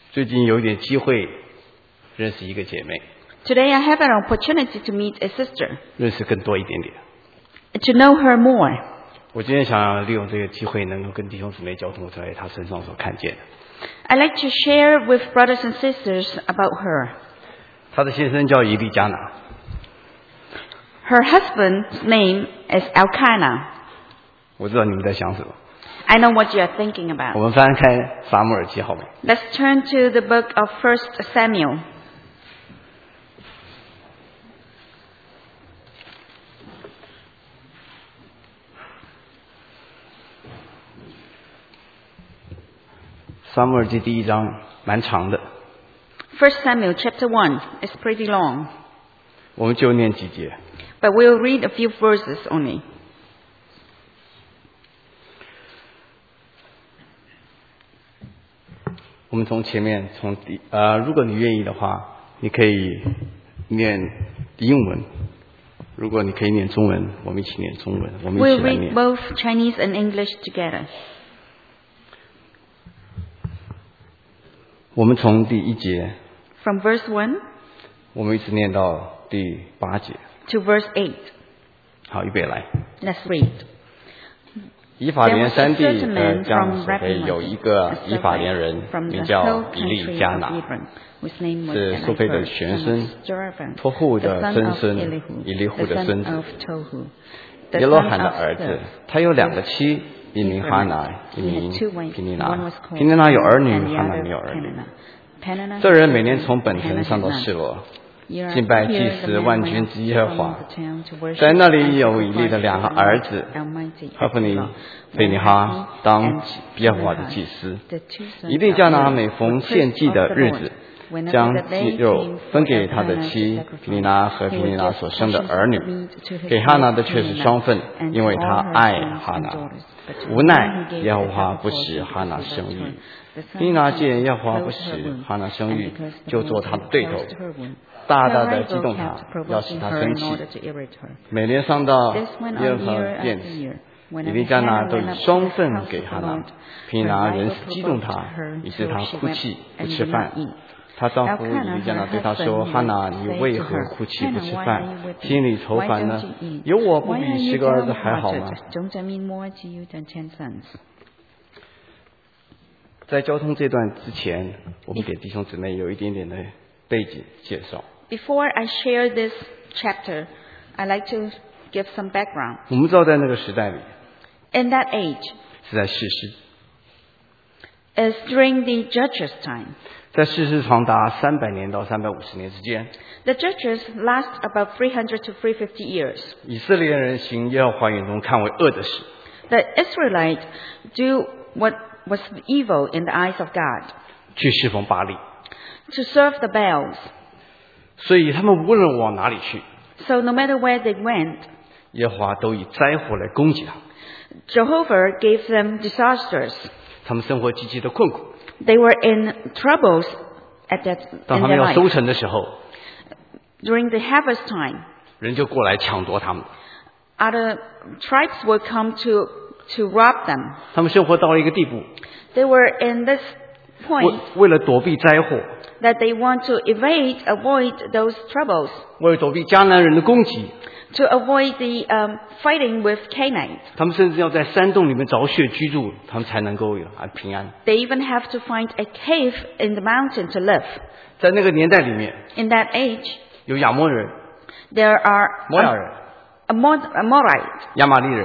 最近有一点机会认识一个姐妹， Today I have an opportunity to meet a sister, 认识更多一点点。 to know her more. 我今天想利用这个机会，能够跟弟兄姊妹交通在她身上所看见的。 I'd like to share with brothers and sisters about her. 她的先生叫以利加拿， Her husband's name is Elkanah. 我知道你们在想什么。 I know what you are thinking 我 about. 们翻开撒母耳记好吗？ Let's turn to the book of 1 Samuel. 撒母耳记第1章蛮长的， 1 Samuel chapter 1 is pretty long, 我们就念几节。 but we'll read a few verses only. 我们从前面如果你愿意的话，你可以念英文；如果你可以念中文，我们一起念中文，我们一 We'll 起来 read 念。 both Chinese and English together. 我们从第1节， From verse 1 我们一直念到第8节。 to verse 8. 好，预备来。 Let's read. 以法莲山地 There was a certain man 江 from 所北有一个以法莲人， from 名 the 叫 hill 以利 country 加 of 拿， Ephraim, whose name was 是苏菲的 Elipher, 玄 son 孙 of Jeroboam, 托户 the 的 son 曾 of 孙 Elihu, 以利户 the 的孙 son 子 of Tohu, the 耶罗 son 罕的 of 儿子 Seth.。 他有2个妻，一名哈拿，一 He 名 had two wives. 皮尼 One 拿 was。called 皮尼拿有儿女， and the 哈拿 other 没有儿女。 Peninnah 这人 had 每年 children, 从本城 Peninnah 上 had 到 none. 示罗， Here 敬拜祭 the 司 man 万 went 军之耶和 from 华。 the town to worship 在那里 and 有以利的 sacrifice 2个 to 儿子 Almighty 赫弗尼 Elohim, 菲尼哈当耶和华的祭司。以利加拿每逢献祭的日子，将祭肉分给他的妻皮尼拿和皮尼拿所生的儿女，给哈拿的却是双份，因为他爱哈拿。无奈耶和华不使哈拿生育，皮尼拿见耶和华不使哈拿生育，就做他的对头，大大的激动他，要使他生气。每年上到耶和华殿子，以利加拿都以双份给哈拿，皮尼拿仍是激动他，以致他哭泣不吃饭。她丈夫以利加拿对她说：“哈拿，你为何哭泣不吃饭，心里愁烦呢？有我不比10个儿子还好吗？”在交通这段之前，我们给弟兄姊妹有一点点的背景介绍。 Before I share this chapter, I'd like to give some background. 我们知道，在那个时代里， In that age, 是在士师， is during the Judges' time. 在士师长达300年到350年之间， The Judges last about 300 to 350 years. 以色列人行耶和华眼中看为恶的事， The Israelites do what was evil in the eyes of God, 去侍奉巴力， to serve the Baals. 所以他们无论往哪里去， So no matter where they went, 耶和华都以灾祸来攻击他们。 Jehovah gave them disasters. 他们生活极其的困苦。 They were in troubles at that 当 in 他们 their 要收 life. 成的时候， During the harvest time, 人就过来抢夺他们。 other tribes would come to rob them. 他们生活到了一个地步， They were in this point 为了躲避灾祸， that they want to avoid those troubles, 为了躲避迦南人的攻击， to avoid the fighting with Canaanites. 他们甚至要在山洞里面凿穴居住，他们才能够平安。 They even have to find a cave in the mountain to live. 在那个年代里面， In that age, 有亚捫人、 there are 摩亚人、 Amorites 亚玛利人、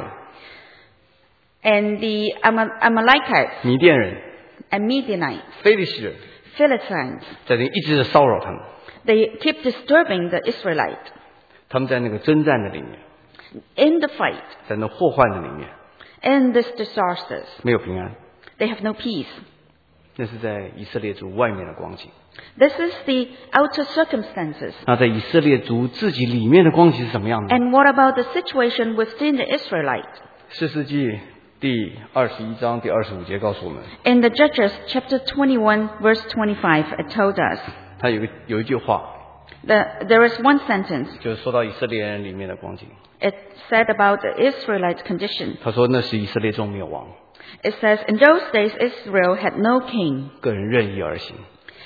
and the Amalekites 米甸人、 and Midianites, 非利士人， Philistines. 在那一直的骚扰他们。 They keep disturbing the Israelites 他们在那个征战的里面， in the fight, 在那祸患的里面， in these disasters. 没有平安。 They have no peace. 那是在以色列族外面的光景。 This is the outer circumstances. 那在以色列族自己里面的光景是什么样的？ And what about the situation within the Israelites? 士师记第21章第25节告诉我们， In the Judges chapter 21 verse 25, it told us 他有一句话， that there is one sentence. 就是说到以色列人里面的光景。 It said about the Israelite condition. 他说那是以色列中没有王， It says, in those days Israel had no king. 个人任意而行。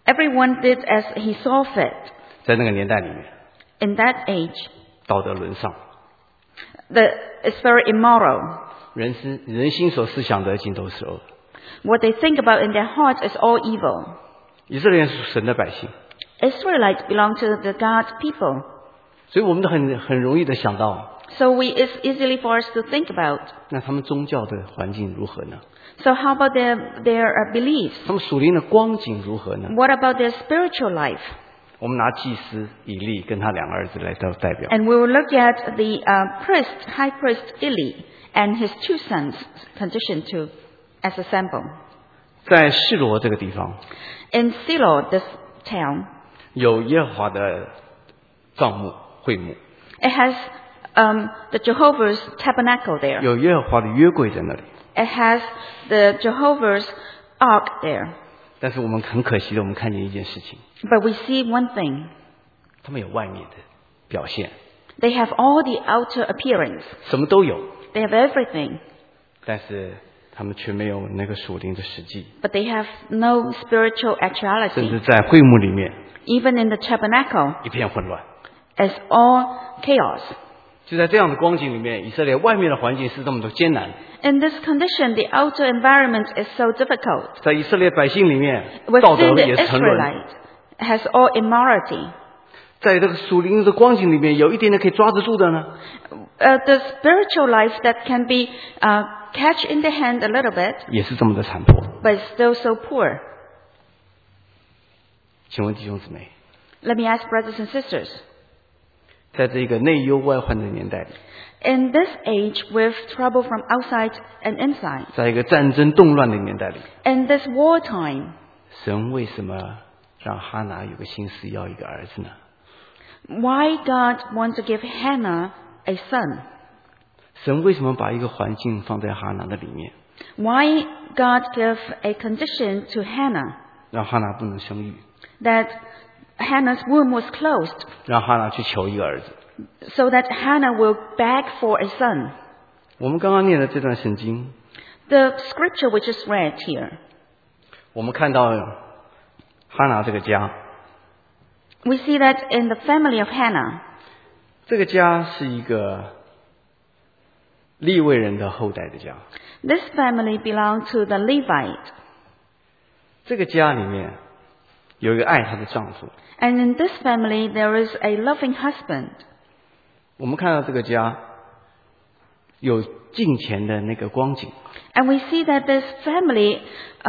Everyone did as he saw fit. 在那个年代里面， In that age, 道德沦丧， it's very immoral. 人心所思想的尽都是恶。 What they think about in their hearts is all evil. 以色列人是神的百姓， Israelites belong to the God's people. 所以我们都很容易的想到， So it's easily for us to think about. 那他们宗教的环境如何呢？ So how about their beliefs? 他们属灵的光景如何呢？ What about their spiritual life? 我们拿祭司以利跟他两个儿子来当代表。 And we will look at the high priest Eli and his 2 sons conditioned to as a sample. 在示罗这个地方， In Shiloh, this town, 有耶和华的帐幕会幕， it has the Jehovah's tabernacle there. 有耶和华的约柜在那里。 It has the Jehovah's ark there. 但是我们很可惜的，我们看见一件事情， But we see one thing. 他们有外面的表现， They have all the outer appearance. 什么都有， They have everything. 但是他们却没有那个属灵的实际， But they have no spiritual 甚至 actuality. 在会幕里面 Even in the tabernacle, 一片混乱。 it's all chaos. 就在这样的光景里面，以色列外面的环境是这么的艰难， In this condition, the outer environment is so difficult. 在以色列百姓里面，道德 Within the 也沉沦。 Israelite has all immorality. 在这个属灵的光景里面，有一点点可以抓得住的呢， The spiritual life that can be catch in the hand a little bit, 也是这么的残破。 but it's still so poor. 请问弟兄姊妹， Let me ask brothers and sisters. 在这个内忧外患的年代里， In this age, with trouble from outside and inside, 在一个战争动乱的年代里， in this wartime, 神为什么让哈拿有个心思要一个儿子呢？ why God wants to give Hannah a son? 神为什么把一个环境放在哈拿的里面， Why God gave a condition to Hannah 让哈拿不能生育， that Hannah's womb was closed 让哈拿去求一个儿子？ so that Hannah will beg for a son? 我们刚刚念的这段圣经， The scripture we just read here, 我们看到哈拿这个家， we see that in the family of Hannah, 这个家是一个利未人的后代的家。 this family belonged to the Levite. 这个家里面有一个爱她的丈夫。 And in this family, there is a loving husband. 我们看到这个家有敬虔的那个光景， And we see that this family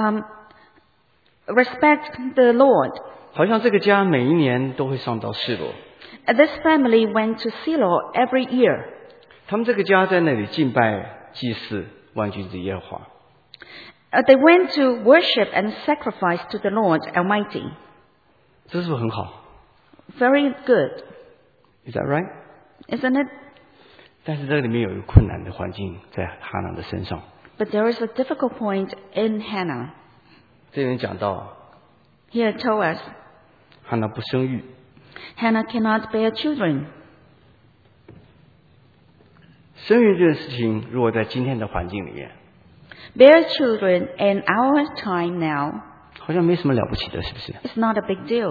respect the Lord. 好像这个家每一年都会上到示罗。 This family went to Shiloh every year. 他们这个家在那里敬拜祭祀万军之耶和华。 They went to worship and sacrifice to the Lord Almighty. 这是不是很好 Very good, ？Is that right？ isn't it? 但是这里面有一个困难的环境在哈拿的身上。 But there is a difficult point in Hannah. 这里讲到 Here it told us, 哈拿不生育， Hannah cannot bear children. 生育这件事情，如果在今天的环境里面， Bear children in our time now 好像没什么了不起的，是不是？ is not a big deal.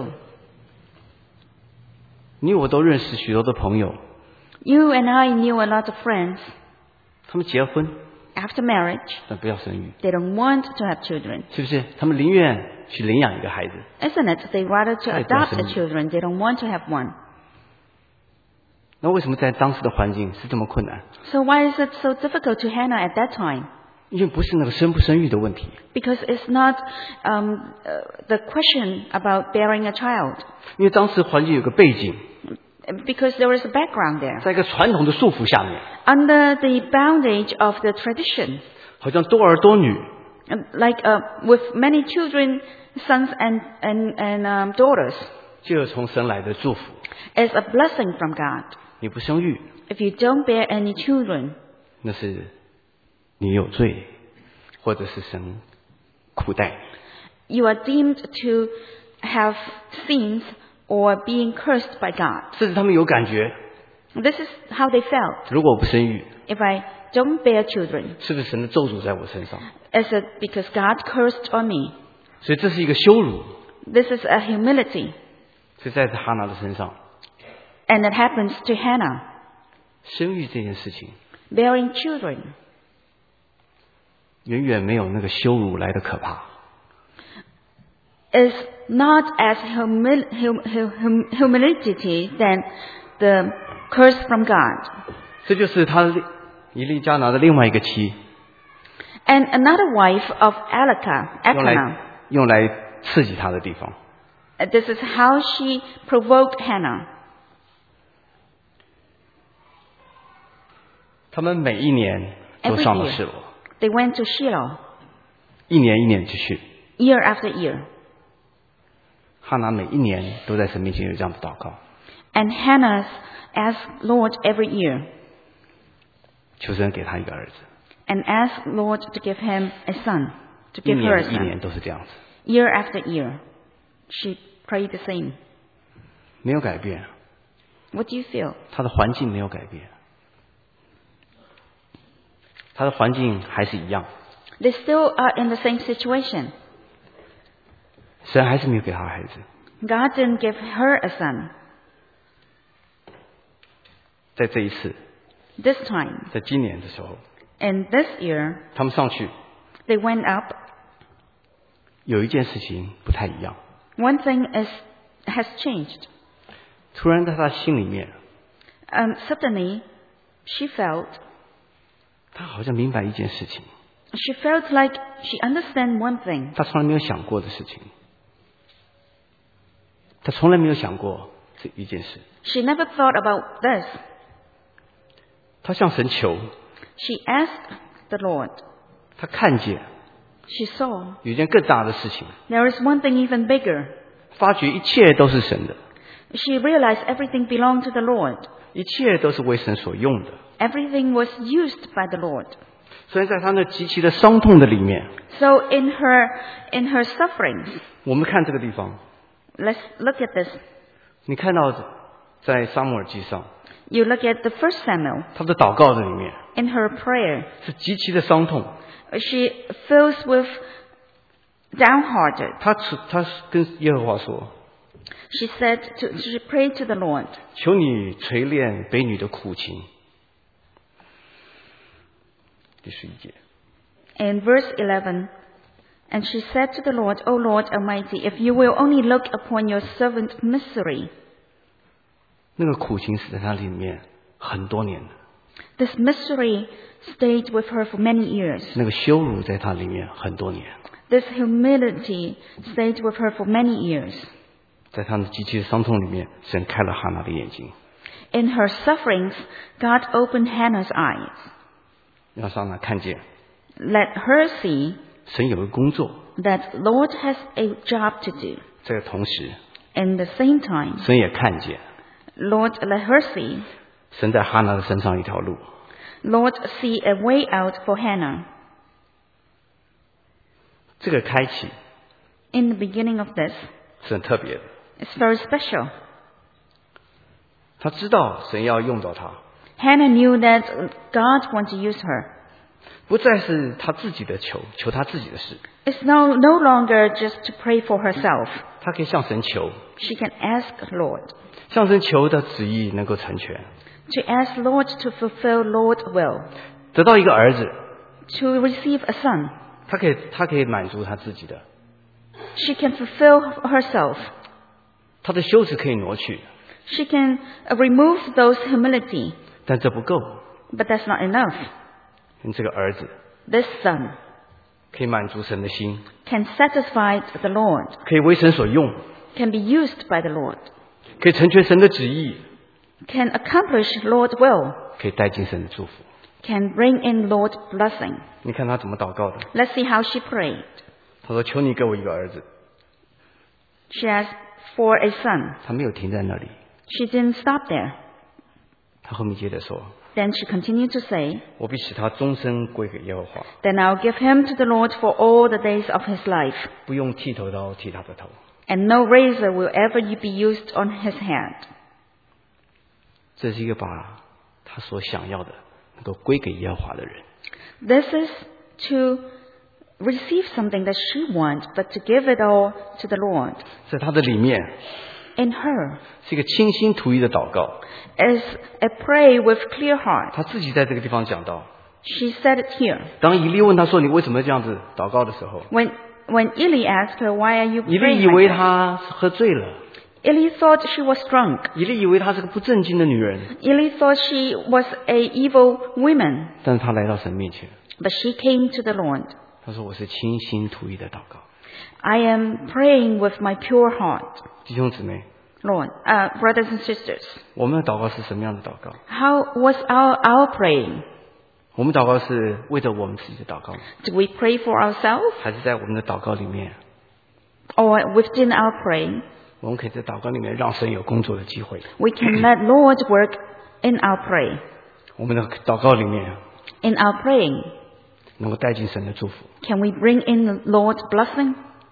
你我都认识许多的朋友， You and I knew a lot of friends. 他们结婚 After marriage, 但不要生育， they don't want to have children. 是不是？他们宁愿去领养一个孩子。 Isn't it? They rather to Right, adopt the definitely. children. They don't want to have one. 那为什么在当时的环境是这么困难？ So why is it so difficult to Hannah at that time? 因为不是那个生不生育的问题， Because it's not the question about bearing a child. 因为当时环境有个背景， Because there is a background there. 在一个传统的束缚下面， Under the bondage of the tradition, 好像多儿多女， like with many children, sons and daughters, 就有从神来的祝福。 is a blessing from God. 你不生育， If you don't bear any children, 那是你有罪，或者是神苦待你。 you are deemed to have sins or being cursed by God. 甚至他们有感觉， This is how they felt. 如果我不生育， If I don't bear children, 是不是神的咒诅在我身上？ is it because God cursed on me? 所以这是一个羞辱， This is a humility. 所以在哈拿的身上， And it happens to Hannah. 生育这件事情 Bearing children 远远没有那个羞辱来的可怕。 is not as humility than the curse from God. 这就是他以利加拿的另外一个妻， And another wife of Elkanah. 用来刺激他的地方。 This is how she provoked Hannah. 他们每一年都 Every 上了示罗， They went to Shiloh 一年一年去去。 year after year. 哈拿每一年都在神面前有这样的祷告， And Hannah asked Lord every year 求神给他一个儿子。 and asked Lord to give him a son, to 一 give her a 年一 son. 年都是这样子， Year after year, she prayed the same. 没有改变， What do you feel? 他的环境没有改变，他的环境还是一样， They still are in the same situation. 神还是没有给他孩子。 God didn't give her a son. 在这一次， This time, 在今年的时候， in this year, 他们上去， they went up. 有一件事情不太一样， One thing has changed. 突然在他心里面， Suddenly, she felt 他好像明白一件事情， She felt like she understand one thing. 他从来没有想过的事情，他从来没有想过这一件事。 She never thought about this. 他向神求， She asked the Lord. 他看见 She saw 有一件更大的事情， there is one thing even bigger. 发觉一切都是神的， She realized everything belonged to the Lord. 一切都是为神所用的。 Everything was used by the Lord. 所以在他那极其的伤痛的里面， So in her suffering, 我们看这个地方， let's look at this. 你看到在撒母耳记上， You look at the first Samuel. 他的祷告的里面 In her prayer, 是极其的伤痛。 she feels with downhearted. 他跟耶和华说 She prayed to the Lord. 求你锤炼婢女的苦情。第11节， In verse 11, and she said to the Lord, O Lord Almighty, if you will only look upon your servant's misery. 那个苦情是在他里面很多年的， This misery stayed with her for many years. 那个羞辱在他里面很多年， This humility stayed with her for many years. 在他的极其的伤痛里面，神开了哈拿的眼睛， In her sufferings, God opened Hannah's eyes. 让哈拿看见 Let her see 神有个工作。 that Lord has a job to do. 这个同时， In the same time, 神也看见 Lord, let her see. 神在哈拿的身上一条路。 Lord, see a way out for Hannah. 这个开启 In the beginning of this, 是很特别的， it's very special. 他知道神要用到他， Hannah knew that God wants to use her. 不再是他自己的求他自己的事， It's no longer just to pray for herself. 他可以向神求， She can ask Lord. 向神求的旨意能够成全， To ask Lord to fulfill Lord's will. 得到一个儿子， To receive a son. 他可以满足他自己的， She can fulfill herself. 他的羞耻可以挪去， She can remove those humility. 但这不够。 But that's not enough. 这个儿子 This son 可以满足神的心， can satisfy the Lord. 可以为神所用， Can be used by the Lord. 可以成全神的旨意， Can accomplish Lord's will. 可以带进神的祝福。 Can bring in Lord's blessing. 你看他怎么祷告的？ Let's see how she prayed. 他说：“求你给我一个儿子。 She asked for a son. ” 他没有停在那里， She didn't stop there. 他后面接着说 Then she continued to say, 我必使他终身归给耶和华， Then I'll give him to the Lord for all the days of his life, 不用剃头刀剃他的头。 and no razor will ever be used on his head. 这是一个把他所想要的能够归给耶和华的人。 This is to receive something that she wants, but to give it all to the Lord. 在她的里面 In her 是一个倾心吐意的祷告。 is a pray with clear heart. 她自己在这个地方讲到， She said it here. 当以利问她说你为什么这样子祷告的时候， When Eli asked her, why are you 以利 praying 以为 like that? 她是喝醉了， Eli thought she was drunk. 以利以为她是个不正经的女人， Eli thought she was a evil woman. 但是她来到神面前， But she came to the Lord. 她说我是倾心吐意的祷告。 I am praying with my pure heart. 弟兄姊妹， Lord, brothers and sisters, 我们的祷告是什么样的祷告？ how was our praying? 我们祷告是为着我们自己的祷告吗？ Do we pray for ourselves? 还是在我们的祷告里面， Or within our praying, 我们可以在祷告里面让神有工作的机会？ we can let Lord work in our pray. 我们的祷告里面 In our praying, 能够带进神的祝福。 can we bring in the Lord's blessing?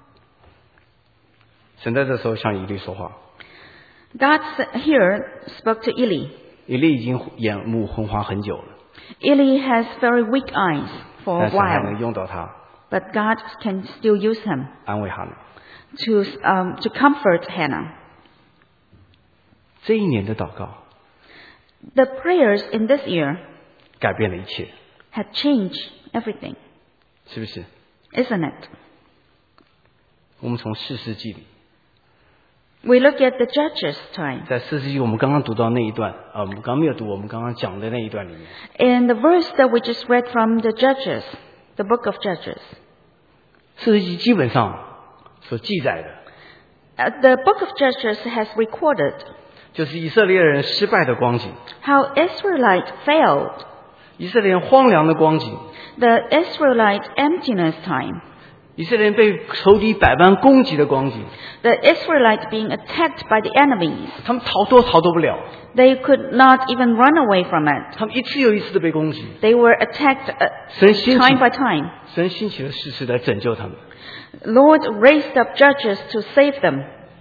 神在这时候向以利说话， God here spoke to Eli. 以利已经眼目昏花很久了， Eli has very weak eyes for 但 a 神还能 while, 用到他， but God can still use him 安慰他们。 to comfort Hannah. 这一年的祷告 The prayers in this year 改变了一切， had changed everything, 是不是？ isn't it? 我们从士师记里， We look at the Judges' time. 在士师记我们刚刚读到那一段我们刚刚没有读，我们刚刚讲的那一段里面， In the verse that we just read from the Judges, the book of Judges, 士师记基本上所记载的， the book of Judges has recorded 就是以色列人失败的光景， how Israelite failed, 以色列人荒凉的光景， the Israelite emptiness time, 以色列人被仇敌百般攻击的光景， the Israelites being attacked by the enemies. 他们逃都逃脱不了， They could not even run away from it. 他们一次又一次的被攻击。 They were attacked 神兴 time 起 by time. 神兴起了士师来拯救他们， Lord raised up judges to save them.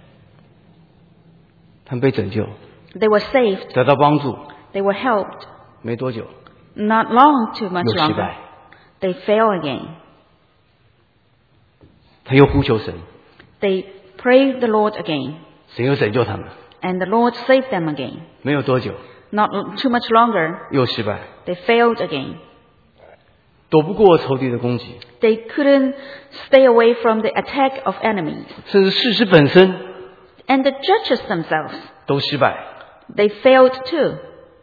他们被拯救， They were saved. 得到帮助， They were helped. 没多久 Not long, too much 又失 longer. 败， They fail again. 他又呼求神， They prayed the Lord again. 神又拯救他们， And the Lord saved them again. 没有多久 Not too much longer. 又失败， They failed again. 躲不过仇敌的攻击， They couldn't stay away from the attack of enemies. 甚至士师本身 And the judges themselves, 都失败。 they failed too.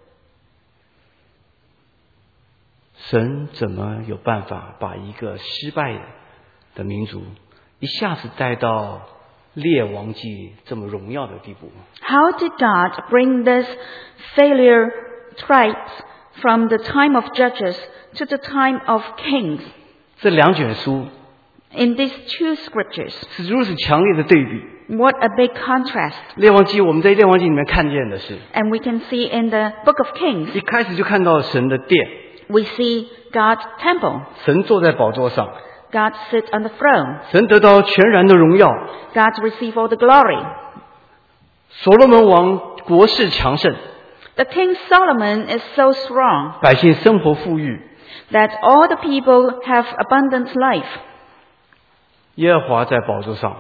神怎么有办法把一个失败的民族一下子带到列王记这么荣耀的地步？ How did God bring this failure tribes from the time of judges to the time of kings 这两卷书 in these two scriptures? 是如此强烈的对比。 What a big contrast. 列王记，我们在列王记里面看见的是， And we can see in the book of Kings, 一开始就看到神的殿， we see God's temple. 神坐在宝座上， God sits on the throne. 神得到全然的荣耀。 God receives all the glory. 所罗门王国势强盛， The King Solomon is so strong 百姓生活富裕， that all the people have abundant life. 耶和华在宝座上，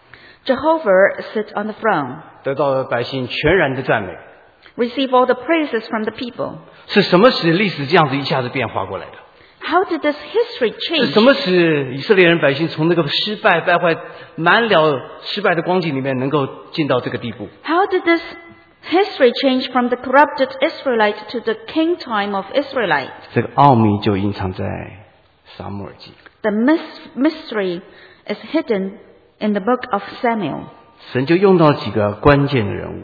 Jehovah sits on the throne. 得到了百姓全然的赞美。 Receive all the praises from the people. 是什么使历史这样子一下子变化过来的？ How did this history 是 change? 什么使以色列人百姓从那个失败败坏满了失败的光景里面能够进到这个地步？ How did this history change from the corrupted Israelite to the king time of Israelite? 这个奥秘就隐藏在撒母耳记。 The mystery is hidden in the book of Samuel. 神就用到几个关键的人物，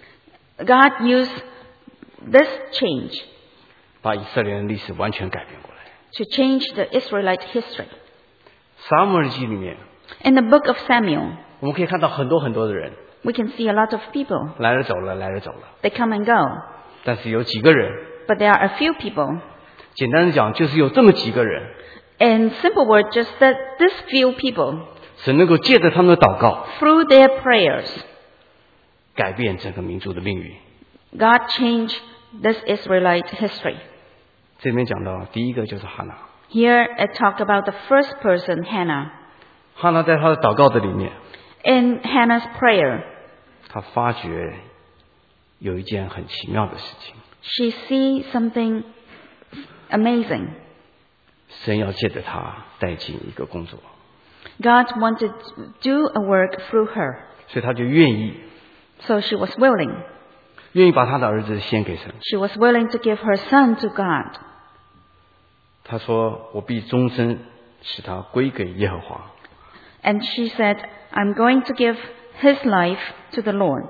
God used this change 把以色列人历史完全改变过来。 to change the Israelite history. 撒母耳记里面， In the book of Samuel, 我们可以看到很多很多的人 we can see a lot of people. 来了走了，来了走了， They come and go. 但是有几个人， But there are a few people. 简单的讲，就是有这么几个人， In simple words, just that this few people, 神能够借着他们的祷告， through their prayers, 改变整个民族的命运。 God changed this Israelite history. 这边讲到第一个就是哈拿， Here it talked about the first person, Hannah. 哈拿在她的祷告的里面， In Hannah's prayer, 她发觉有一件很奇妙的事情， she sees something amazing. 神要借着她带进一个工作， God wanted to do a work through her, 所以她就愿意 so she was willing. 把她的儿子献给神。 She was willing to give her son to God. 她说：“我必终身使他归给耶和华。” And she said, I'm going to give his life to the Lord.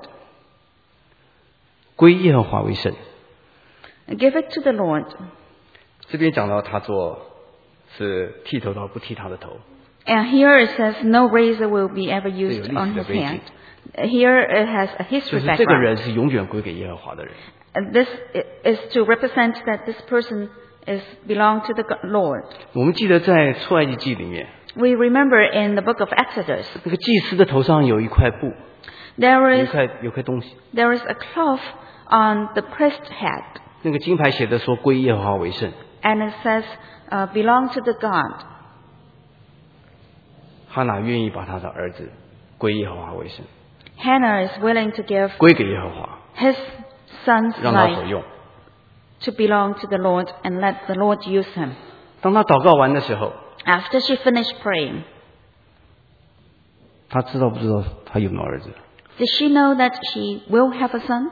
归耶和华为圣。 Give it to the Lord. 这边讲到他做是剃头刀不剃他的头， And here it says no razor will be ever used on his hand. Here it has a 就 history 是这个 background. 人是永远归给耶和华的人。 And this is to represent that this person is belong to the Lord. 我们记得在出埃及记里面， We remember in the book of Exodus, 那个祭司的头上有一块布， there 有块东西， is a cloth on the priest's head. 那个金牌写的说归耶和华为圣。 And it says, belong to the God. 哈拿愿意把他的儿子归耶和华为圣， Hannah is willing to give 归给耶和华， his son's 让他所 life 用。 to belong to the Lord and let the Lord use him. 当他祷告完的时候， After she finished praying, 他知道不知道他有没有儿子？ did she know that she will have a son?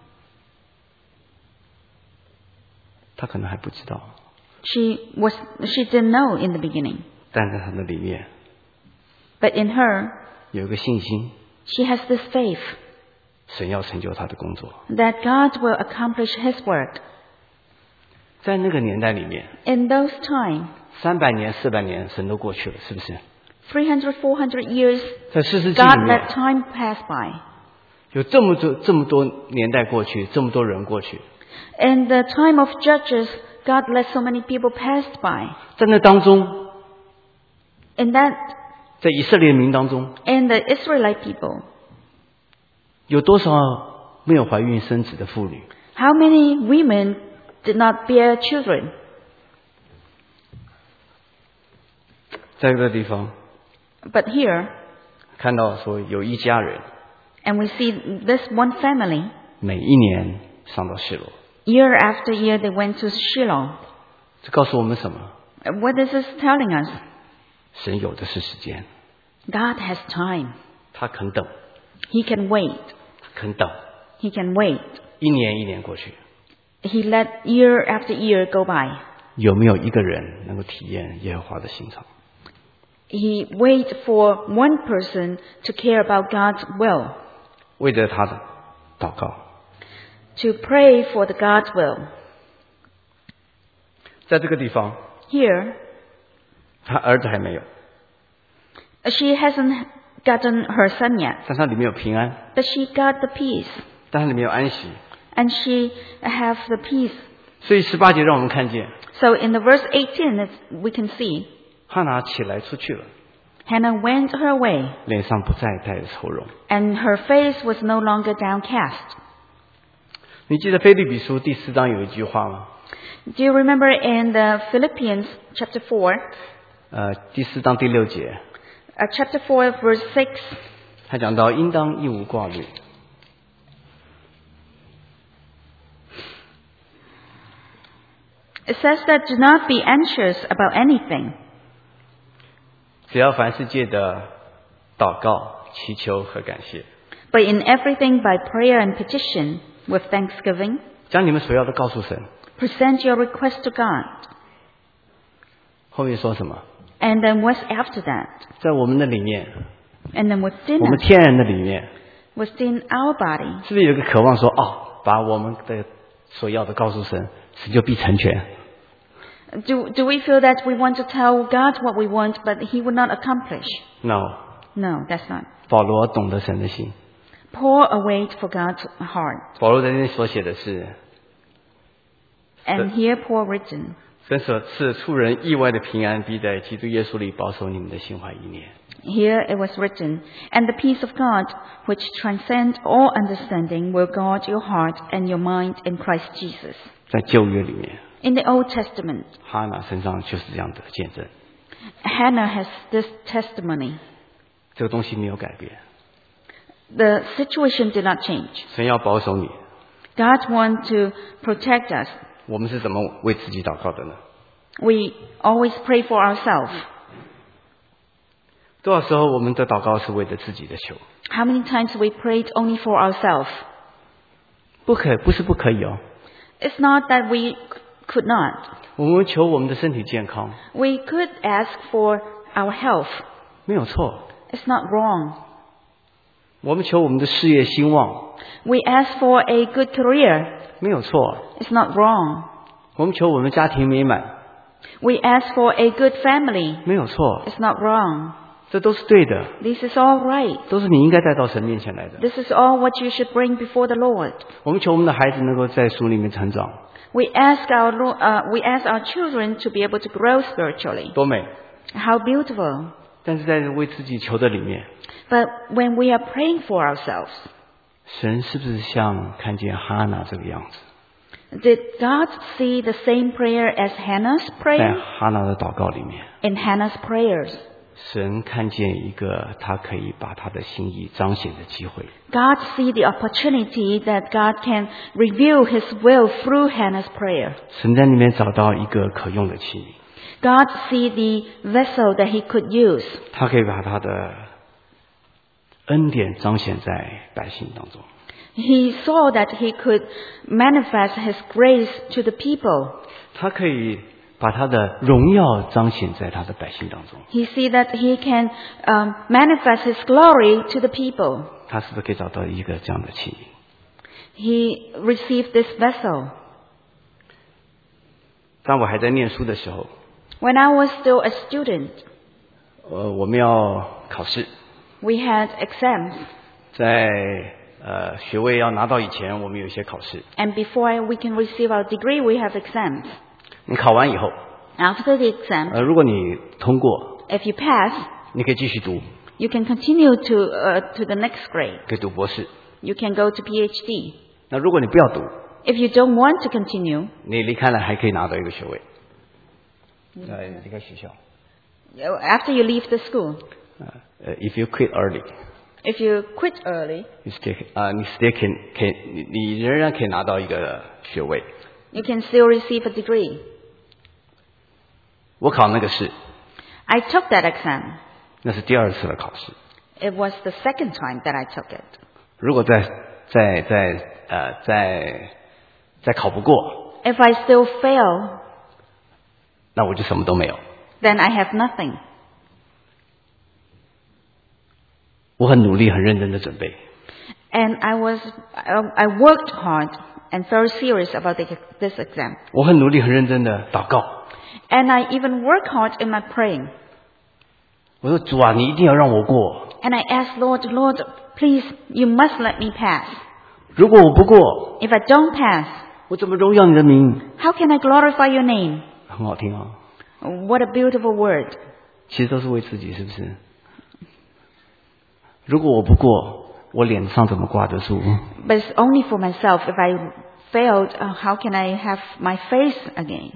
他可能还不知道， She didn't know in the beginning. 但在他的里面 But in her, 有一个信心， she has this faith 神要成就他的工作。 that God will accomplish his work. 在那个年代里面， In those times, 300年、400年，神都过去了，是不是？ 300, 400 years, 在士师记 God 里面 let，time pass by. 有这么多年代过去，这么多人过去， In the time of Judges, God let so many people pass by. 在那当中， In that, 在以色列民当中， in the Israelite people, 有多少没有怀孕生子的妇女？ how many women did not bear children? 在这个地方 But here, 看到说有一家人 and we see this one family, 每一年上到示罗， year after year they went to Shiloh. 这告诉我们什么？ What is this telling us? 神有的是时间， God has time. 他肯等， He can wait. 他肯等， He can wait. 一年一年过去， He let year after year go by. 有没有一个人能够体验耶和华的心肠？ He wait for one person to care about God's will, 为着他的祷告， to pray for the God's will. 在这个地方， Here, 他儿子还没有， she hasn't gotten her son yet, 但他里面有平安， but she got the peace, 但他里面有安息。 and she have the peace. 所以18节让我们看见， So in the verse 18, we can see 哈拿起来出去了， Hannah went her way, 脸上不再带着愁容。 and her face was no longer downcast. 你记得腓立比书第4章有一句话吗？ Do you remember in the Philippians chapter 4, 第4章第6节， chapter 4 verse 6, 他讲到应当一无挂虑。 it says that do not be anxious about anything, 只要凡事借着祷告、祈求和感谢， but in everything by prayer and petition with thanksgiving, 将你们所要的告诉神。 present your request to God. 后面说什么？ And then what's after that? 在我们的里面， And then within 我们 us, 天然的里面， within our body, 是不是有一个渴望说，把我们的所要的告诉神，神就必成全？ do we feel that we want to tell God what we want, but He will not accomplish? No， No, that's not. 保罗懂得神的心。 Pour a weight for God's heart. 保罗在这里所写的是， And here Paul written, 神所赐出人意外的平安，必在基督耶稣里保守你们的心怀意念。 here it was written, and the peace of God, which transcends all understanding, will guard your heart and your mind in Christ Jesus. 在旧约里面， In the Old Testament, 哈拿身上就是这样的见证， Hannah has this testimony. 这个东西没有改变。 The situation did not change. 神要保守你， God wants to protect us. 我们是怎么为自己祷告的呢？ We always pray for ourselves. 多少时候我们的祷告是为了自己的求？ How many times we prayed only for ourselves? 不是不可以哦。 It's not that we could not. 我们求我们的身体健康， We could ask for our health. 没有错。 It's not wrong. 我们求我们的事业兴旺， We ask for a good career. 没有错。 It's not wrong. 我们求我们家庭美满， We ask for a good family. 没有错。 It's not wrong. 这都是对的， This is all right. 都是你应该带到神面前来的。 This is all what you should bring before the Lord. 我们求我们的孩子能够在属里面成长， We ask our children to be able to grow spiritually. 多美！ How beautiful. 但是在为自己求的里面， But when we are praying for ourselves, 神是不是像看见哈拿这个样子？ did God see the same prayer as Hannah's 在 prayer? 哈拿的祷告里面， In Hannah's prayers, 神看见一个他可以把他的心意彰显的机会。 God see the opportunity that God can reveal His will through Hannah's prayer. 神在里面找到一个可用的器皿， God see the vessel that He could use. 他可以把他的恩典彰显在百姓当中。 He saw that He could manifest His grace to the people. 他可以把他的荣耀彰显在他的百姓当中。 He see that He can manifest His glory to the people. 他是不是可以找到一个这样的器皿？ He received this vessel. 当我还在念书的时候， When I was still a student, 我们要考试， we had exams. 在学位要拿到以前，我们有一些考试。 And before we can receive our degree, we have exams. 你考完以后， After the exam, 如果你通过， if you pass, 你可以继续读， you can continue to the next grade. 可以读博士。 You can go to PhD. 那如果你不要读， If you don't want to continue, 你离开了还可以拿到一个学位。离开学校。 after you leave the school, If you quit early, if you quit early, you still 你 still can 你仍然可以拿到一个学位。 you can still receive a degree. 我考那个试， I took that exam. 那是第二次的考试。 It was the second time that I took it. 如果再考不过， If I still fail, 那我就什么都没有。 then I have nothing. 我很努力、很认真的准备， And I worked hard and very serious about this exam. 我很努力、很认真的祷告。 And I even work hard in my praying. 我说主啊，你一定要让我过。 And I asked Lord, please, you must let me pass. 如果我不过， If I don't pass, 我怎么荣耀你的名？ how can I glorify your name? 很好听啊， What a beautiful word. 其实都是为自己，是不是？如果我不过，我脸上怎么挂得住？ But it's only for myself. If I failed, how can I have my face again?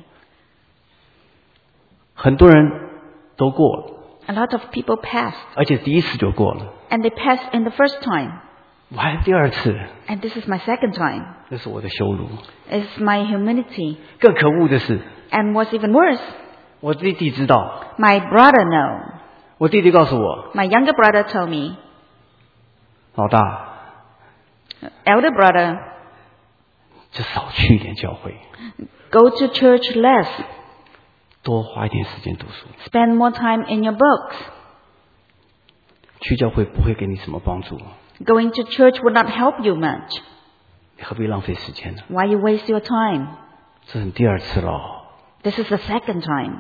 很多人都过了， A lot of people passed. 而且第一次就过了， And they passed in the first time. 我还第二次， And this is my second time. 这是我的羞辱。 It's my humility. 更可恶的是， And what's even worse, 我弟弟知道， my brother know. 我弟弟告诉我， My younger brother told me, 老大， elder brother, 就少去一点教会， go to church less. 多花一点时间读书。 Spend more time in your books. 去教会不会给你什么帮助， Going to church would not help you much. 你何必浪费时间呢？ Why you waste your time? 这是第二次了， This is the second time.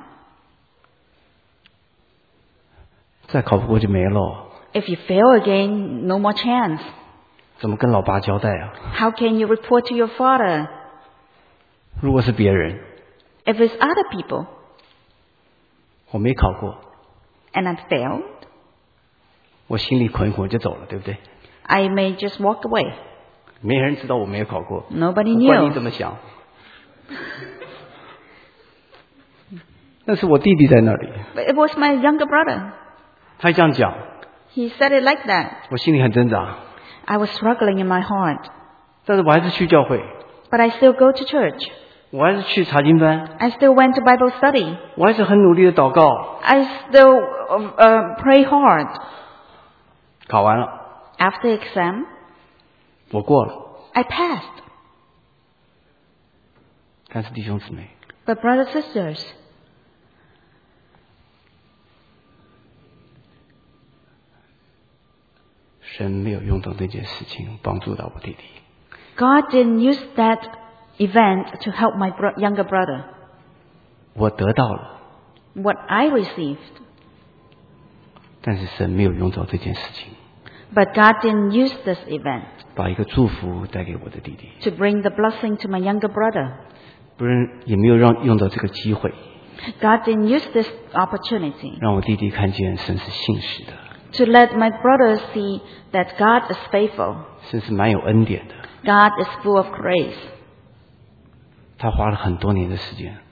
再考不过就没了， If you fail again, no more chance. 怎么跟老爸交代啊？ How can you report to your father? 如果是别人， If it's other people 我没考过， and I failed, 我心里捆一捆就走了，对不对？ I may just walk away. 没人知道我没有考过， Nobody 不管你 knew. 怎么想， 那是我弟弟在那里。 But it was my younger brother. 他这样讲， He said it like that. 我心里很挣扎， I was struggling in my heart. 但是我还是去教会， But I still go to church. 我还是去查经班， I still went to Bible study. 我还是很努力的祷告。 I still pray hard. 考完了， After exam, 我过了。 I passed. 但是弟兄姊妹， But brothers and sisters, 神没有用到那件事情帮助到我弟弟。 God didn't use that event to help my younger brother. 我得到了， What I received. 但是神没有用到这件事情， But God didn't use this event 把一个祝福带给我的弟弟， to bring the blessing to my younger brother. 不然也没有用到这个机会， God didn't use this opportunity 让我弟弟看见神是信实的， to let my brother see that God is faithful. 神是蛮有恩典的。 God is full of grace. 他花了很多年的时间，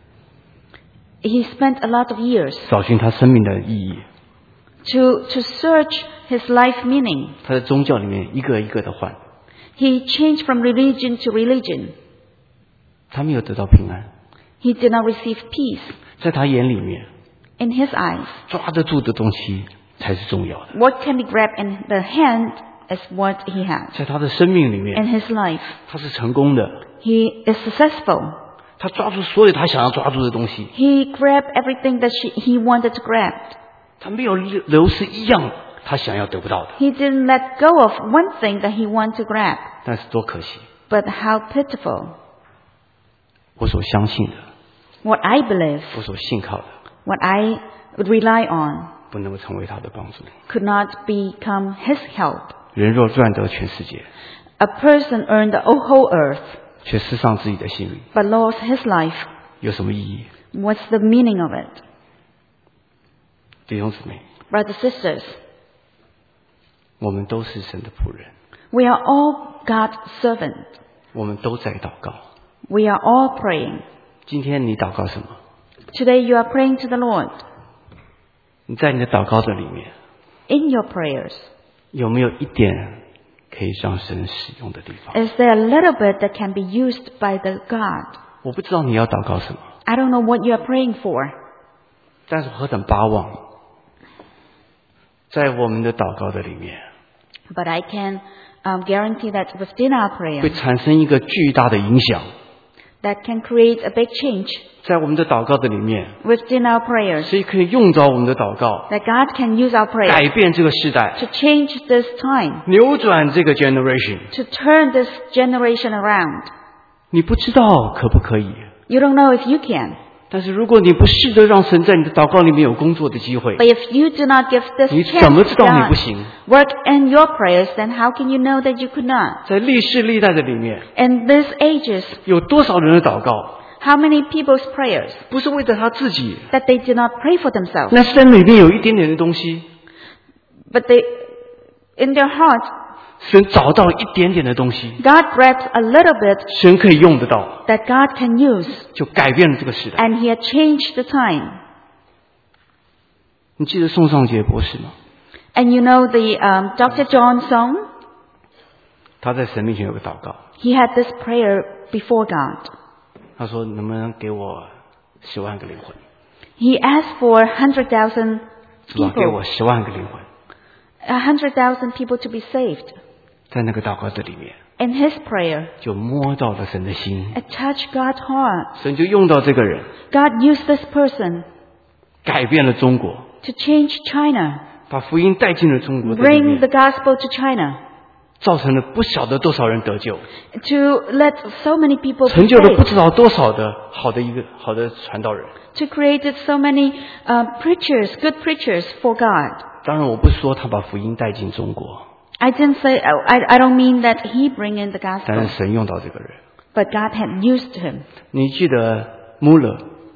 He spent a lot of years 找寻他生命的意义。 to search his life meaning. 他在宗教里面一个一个的换， He changed from religion to religion. 他没有得到平安。 He did not receive peace. 在他眼里面， In his eyes, 抓得住的东西才是重要的。 what can be grabbed in the hand is what he has. 在他的生命里 In 面， his life, 他是成功的， he is successful. 他抓住所有他想要抓住的东西， He grabbed everything that he wanted to grab. 他没有流失一样他想要得不到的。 He didn't let go of one thing that he wanted to grab. 但是多可惜， But how pitiful. 我所相信的， What I believe, 我所信靠的， what I would rely on, 不能够成为他的帮助。 could not become his help. 人若赚得全世界， A person earned the whole earth, 却失丧自己的性命， but lost his life. 有什么意义？ What's the meaning of it? 弟兄姊妹， Brothers and sisters, 我们都是神的仆人， we are all God's servants. 我们都在祷告。 We are all praying. 今天你祷告什么？ Today you are praying to the Lord. 你在你的祷告的里面， In your prayers, 有没有一点可以让神使用的地方？ is there a little bit that can be used by the God? 我不知道你要祷告什么， I don't know what you are praying for, 但是何等巴望，在我们的祷告的里面， but I can guarantee that within our 会 prayer, 产生一个巨大的影响。 that can create a big change 在我们的祷告的里面， within our prayers, 所以可以用着我们的祷告， that God can use our 改 prayers 变这个时代， to change this time, 扭转这个 generation。 to turn this generation around. 你不知道可不可以？ You don't know if you can, 但是如果你不试着让神在你的祷告里面有工作的机会， but if you do not give this 你 chance 怎么 to 知道你不 God 行？ work in your prayers, then how can you know that you could not? 在历世历代的里面， In these ages, 有多少人的祷告 how many people's prayers 不是为了他自己？ that they did not pray for themselves, 那心里面有一点点的东西， but they, in their heart, 神找到一点点的东西， God grabs a little bit 神可以用得到， that God can use, 就改变了这个时代。 and He had changed the time. 你记得宋尚杰博士吗？ And you know the Dr. John Song? 他在神面前有个祷告， He had this prayer before God. 他说：“能不能给我10万个灵魂？ He asked for 100,000 主啊，给 people, 我10万个灵魂。” 100,000 people to be saved. 在那个祷告的里面， In his prayer, 就摸到了神的心， it touched God's heart. 神就用到这个人， God used this person 改变了中国， to change China, 把福音带进了中国的里 bring the 面， gospel to China, 造成了不晓得多少人得救， to let so many people 成 be 就了不 saved, 知道多少的好的传道人。 to create so many preachers, good preachers for God. 当然，我不是说他把福音带进中国， I didn't say, I don't mean that he bring in the 但 gospel, 是神用到这个人。 but God had used him. 你记得穆勒？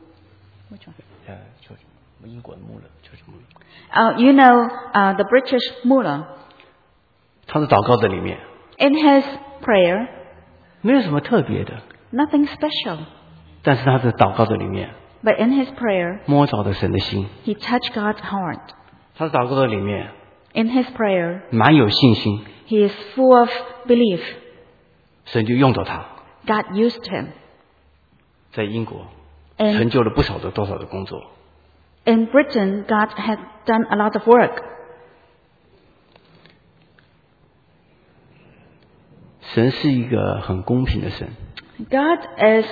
英国的穆勒，就是穆勒。 You know the British Mullah. 他的祷告的里面 In his prayer, 没有什么特别的， nothing special, 但是他的祷告的里面， But in his prayer, 摸着了神的心。 he touched God's heart. 他祷告的里面 In his prayer, 蛮有信心， he is full of belief. 神就用到他， God used him. 在英国 And 成就了不少的多少的工作。 in Britain, God had done a lot of work. 神是一个很公平的神， God is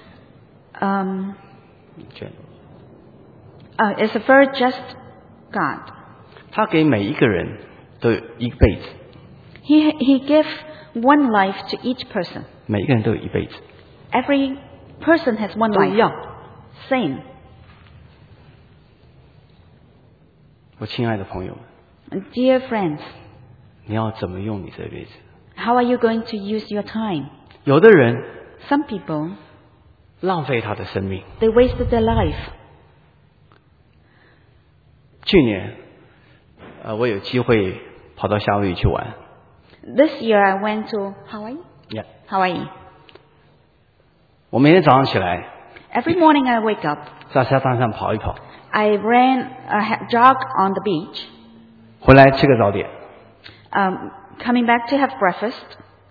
a very just God. 他给每一个人都有一辈子， He gave one life to each person. 每一个人都有一辈子， Every person has one 都一 life. 样。 Same. 我亲爱的朋友们， And dear friends, 你要怎么用你这辈子？ how are you going to use your time? 有的人 Some people, 浪费他的生命。 they wasted their life. 去年，我有机会跑到夏威夷去玩。 This year I went to Hawaii. Yeah. Hawaii. 我每天早上起来， Every morning I wake up. 在沙滩上跑一跑， I jog on the beach. 回来吃个早点， Coming back to have breakfast.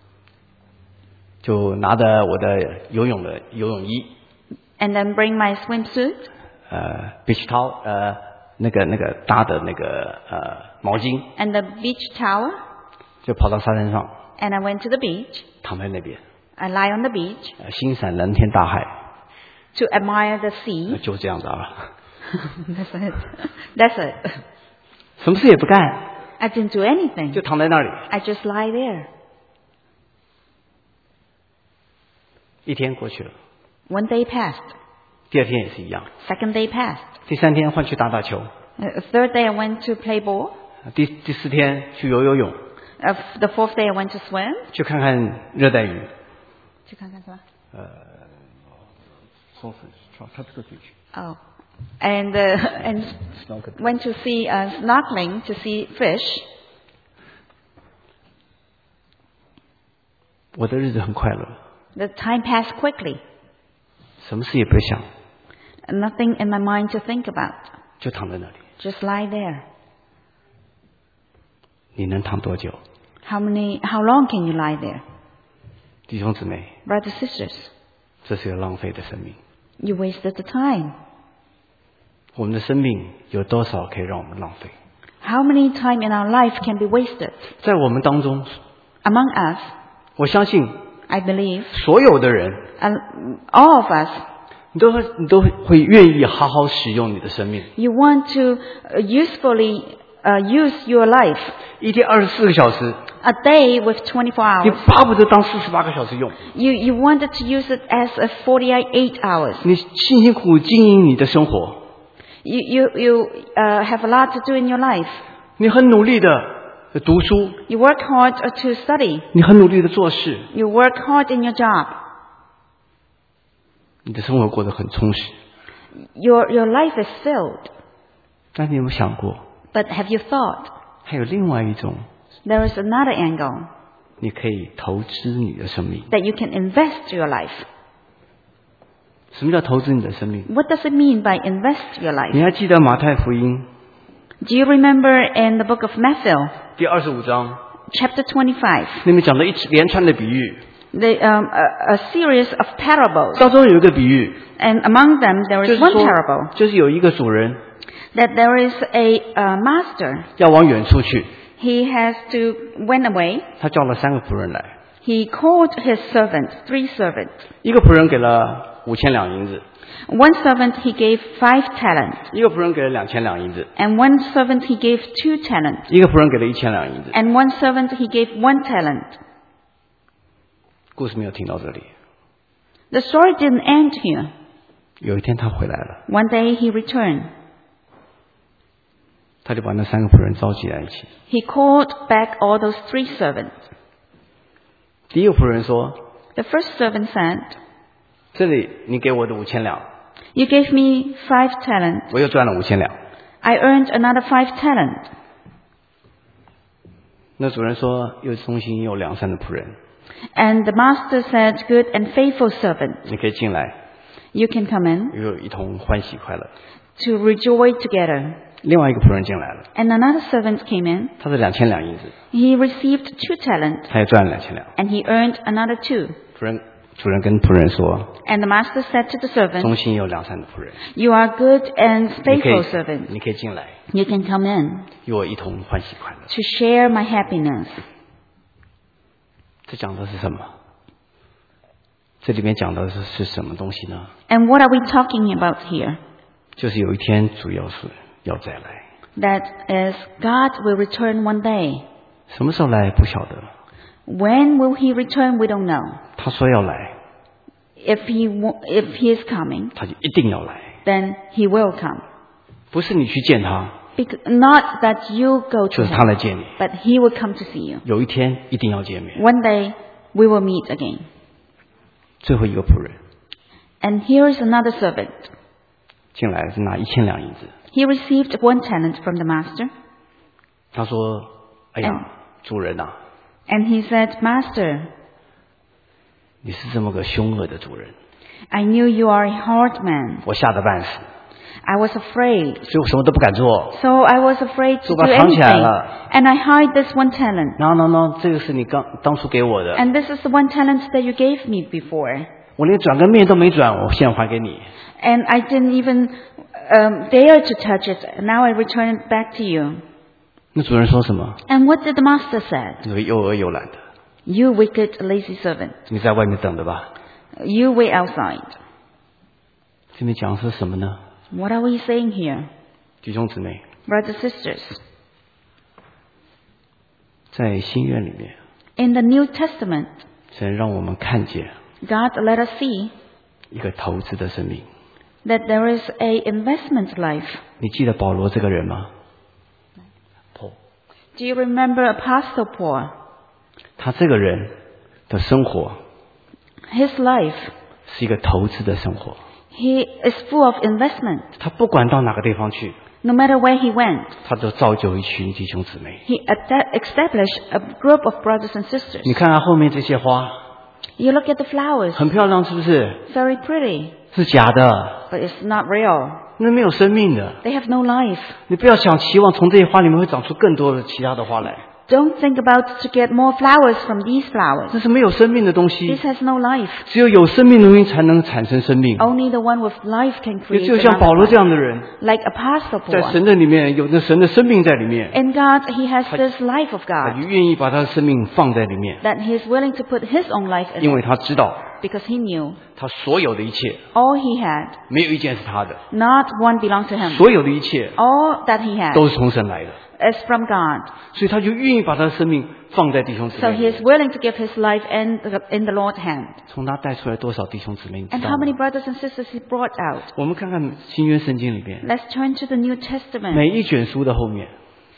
就拿着我的游泳衣， And then bring my swimsuit. beach towel，那个搭的那个毛巾， And the beach towel. 就跑到沙滩上， And I went to the beach. 躺在那边， I lie on the beach 欣赏蓝天大海， to admire the sea. 就这样子啊， That's it. That's it. 什么事也不干， I didn't do anything. 就躺在那里。 I just lie there. 一天过去了， One day passed. 第二天也是一样， Second day passed. 第三天换去打球， Third day I went to play ball. 第四天去游泳， The fourth day I went to swim. 去看看热带鱼。 去看看什么？ 他这个可以去。 Oh. And went to see snorkeling to see fish. 我的日子很快乐， The time passed quickly. 什么事也不想， Nothing in my mind to think about. 就躺在那里。 Just lie there. 你能躺多久？ How long can you lie there? 弟兄姊妹， Brothers, sisters, 这是个浪费的生命。 you wasted the time. 我们的生命有多少可以让我们浪费？ How many time in our life can be wasted? 在我们当中， Among us, 我相信 I believe, 所有的人， all of us, 你都会愿意好好使用你的生命。 you want to usefully use your life. 一天24个小时， A day with 24 你 hours. 巴不得当48个小时用。 You wanted to use it as 48 hours. 你辛辛苦苦经营你的生活， You have a lot to do in your life. 你很努力的读书， You work hard to study. 你很努力的做事， You work hard in your job. 你的生活过得很充实。 Your life is filled. 但你有没有想过， But have you thought 还有另外一种， there is another angle 你可以投资你的生命。 that you can invest your life? 什么叫投资你的生命？ What does it mean by invest your 你 life? 还记得马太福音 Do you remember in the book of Matthew, 第25章 chapter 25, 里面讲了一连串的比喻， a series of parables? 当中有一个比喻， And among them, there 就 is 是 one 说 parable 就是有一个主人 that there is a master. 要往远处去， He has to went away. 他叫了3个仆人来， He called his servants, 3 servants. 一个仆人给了5000两银子， One servant he gave 5 talents, 一个仆人给了2000两银子， and one servant he gave 2 talents, 一个仆人给了1000两银子。 and one servant he gave 1 talent. 故事没有停到这里， The story didn't end here. 有一天他回来了， One day he returned. 他就把那3个仆人召集在一起。 He called back all those 3 servants. 第一个仆人说 The first servant said, 这里你给我的5000两， You gave me 5 talents. 我又赚了5000两。 I earned another 5 talents. 那主人说又忠心又良善的仆人， And the master said, Good and faithful servant, 你可以进来， You can come in 又一同欢喜快乐。 to rejoice together. 另外一个仆人进来了， And another servant came in. 他是2000两银子， He received 2 talents, 他也赚了2000两。 and he earned another 2. 主人跟仆人说， And the master said to the servant, 忠心又良善的仆人， You are good and 你可 faithful 以 servant. 你可以进来， You can come in 与我一同欢喜快乐。 to share my happiness. 这讲的是什么？这里面讲的是什么东西呢？ And what are we talking about here? 就是有一天主要再来， That is, God will return one day. 什么时候来不晓得。 When will he return? We don't know. 他说要来， If he is coming, 他就一定要来， then he will come. 不是你去见他， Not that you go 就 to 是他 him, 来见你。 but he will come to see you. 有一天一定要见面。 One day we will meet again. 最后一个仆人 And here is another servant. 进来是拿1000两银子， He received 1 talent from the master. 他说：“哎呀，主人啊， And he said, Master, 你是这么个凶恶的主人， I knew you are a hard man. 我吓得半死， I was afraid. 所以我什么都不敢做。 So I was afraid to 就把 do 它藏起来 anything. 了。 And I hide this 1 talent. No， 这个是你当初给我的， And this is the 1 talent that you gave me before. 我连转个面都没转，我现在还给你。 And I didn't even dare to touch it. Now I return it back to you. 那主人说什么？ And what did the master say? 那个又饿又懒的， You wicked, lazy servant. 你在外面等着吧。 You wait outside. 这边讲的是什么呢？ What are we saying here? 弟兄姊妹， Brothers and sisters, 在新约里面， in the New Testament, 神让我们看见 God let us see 一个投资的生命。 that there is a investment life. 你记得保罗这个人吗？ Do you remember Apostle Paul? 他这个人的生活 His life, 是一个投资的生活， he is full of investment. 他不管到哪个地方去， No matter where he went, 他都造就一群弟兄姊妹。 he established a group of brothers and sisters. 你看看后面这些花， You look at the flowers, 很漂亮，是不是？ very pretty, 是假的， but it's not real. 那没有生命的。 They have no life. 你不要想期望从这些花里面会长出更多的其他的花来， Don't think about to get more flowers from these flowers. 这是没有生命的东西 This。has no life. 只有有生命的东西才能产生生命。 Only the one with life can 也 create 只有像 another 保罗 life. 这样的人， Like Apostle 在 Paul. 神的里面有着神的生命在里面， In God, he has this life of 他 God. 就愿意把他的生命放在里面， That he is willing to put his own life in 因为 it. 他知道 Because he knew 他所有的一切 all he had, 没有一件是他的， not one belongs to him. 所有的一切 All that he has 都是从神来的， is from God. 所以他就愿意把他的生命放在弟兄姊 So 妹 he 里 is 面。 willing to give his life in the Lord's hand. 从他带出来多少弟兄姊妹，你知 And 道 how 吗 many？brothers and sisters he brought out? 我们看看新约圣经里面 Let's turn to the New Testament. 每一卷书的后面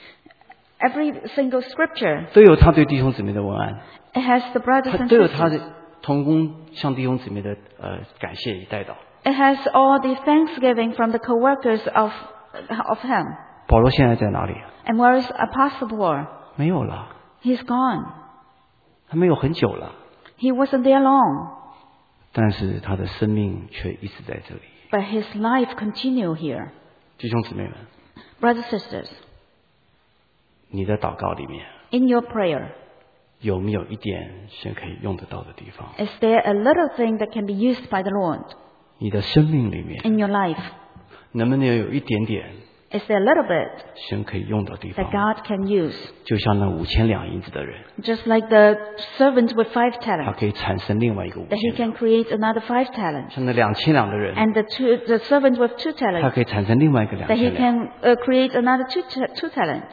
Every single scripture, 都有他对弟兄姊妹的文案， it has the brothers 他 and 都有他 sisters. 的同工向弟兄姊妹的感谢与带祷。 It has all the thanksgiving from the co-workers of him. 保罗现在在哪里？ And where is Apostle Paul? 没有了， He's gone. 他没有很久了， He wasn't there long, 但是他的生命却一直在这里。 but his life continued here. 弟兄姊妹们， Brothers and sisters, 你的祷告里面 in your prayer, 有没有一点神可以用得到的地方？ is there a little thing that can be used by the Lord 你的生命里面 in your life? 能不能有一点点 Is there a little bit 神可以用的地 that 方？ God can use? 就像那5000两银子的人， Just like the servant with 5 他 talents, 可以产生另外一个 that he 5000 can 两； create another 5 talents. 像那2000两的人， And the servant with 2 他 talents, 可以产生另外一个 that he 2000两。 can create another 2 talents.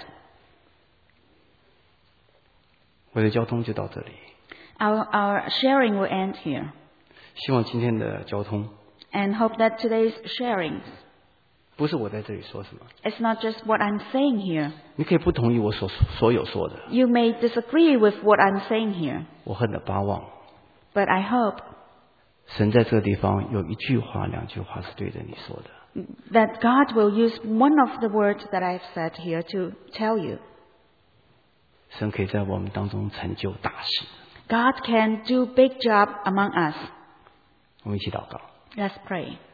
我的交通就到这里， Our sharing will end here. 希望今天的交通 And hope that today's sharing, 不是我在这里说什么， it's not just what I'm saying here. 你可以不同意我所有说的， You may disagree with what I'm saying here, 我很的巴望， but I hope 神在这个地方有一句话、2句话是对着你说的。 that God will use one of the words that I've said here to tell you. 神可以在我们当中成就大事。 God can do big job among us. 我们一起祷告。 Let's pray.